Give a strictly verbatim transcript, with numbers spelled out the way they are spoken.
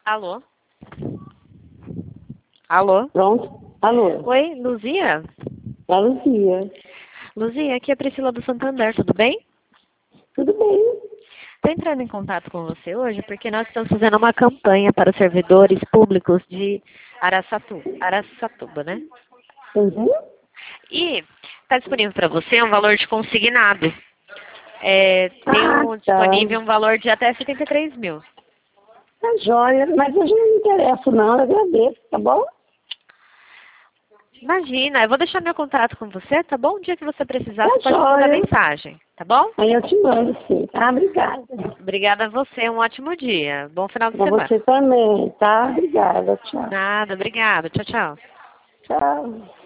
Alô? Alô? Pronto? Alô? Oi, Luzia? É Luzia. Luzia, aqui é a Priscila do Santander, tudo bem? Tudo bem? Estou entrando em contato com você hoje porque nós estamos fazendo uma campanha para os servidores públicos de Araçatu, Araçatuba, né? Uhum. E está disponível para você um valor de consignado. É, tem Ah, um, tá. disponível um valor de até setenta e três mil. Tá joia. Mas hoje não me interessa, não. Eu agradeço, tá bom? Imagina, eu vou deixar meu contato com você, tá bom? Um dia que você precisar, Tá você pode me mandar joia. mensagem, tá bom? Aí eu te mando, sim. Ah, obrigada. Obrigada a você, um ótimo dia. Bom final de Pra semana. você também, tá? Obrigada. Tchau. Nada, obrigada. Tchau, tchau. Tchau.